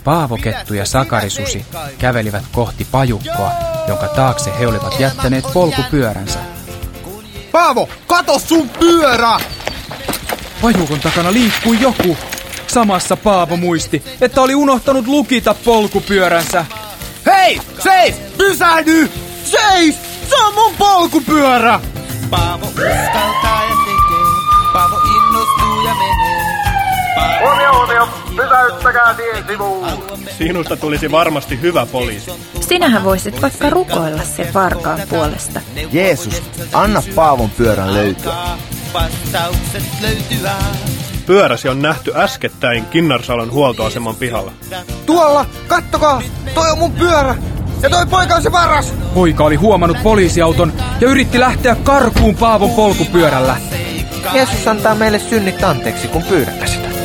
Paavokettu ja Sakarisusi kävelivät kohti pajukkoa, jonka taakse he olivat jättäneet polkupyöränsä. Paavo, kato sun pyörä! Pajukon takana liikkui joku. Samassa Paavo muisti, että oli unohtanut lukita polkupyöränsä. Hei, seis! Pysähdy! Seis! Se on mun polkupyörä! Paavo uskaltaa ja tekee. Paavo innostuu ja menee. Huomio! Pysäyttäkää tien sivuun! Sinusta tulisi varmasti hyvä poliisi. Sinähän voisit vaikka rukoilla sen varkaan puolesta. Jeesus, anna Paavon pyörän löytyä. Vastaukset löytyvät. Pyöräsi on nähty äskettäin Kinnarsalon huoltoaseman pihalla. Tuolla, kattokaa! Toi on mun pyörä! Ja toi poika on se varas! Poika oli huomannut poliisiauton ja yritti lähteä karkuun Paavon polkupyörällä. Jeesus antaa meille synnit anteeksi, kun pyydämme sitä.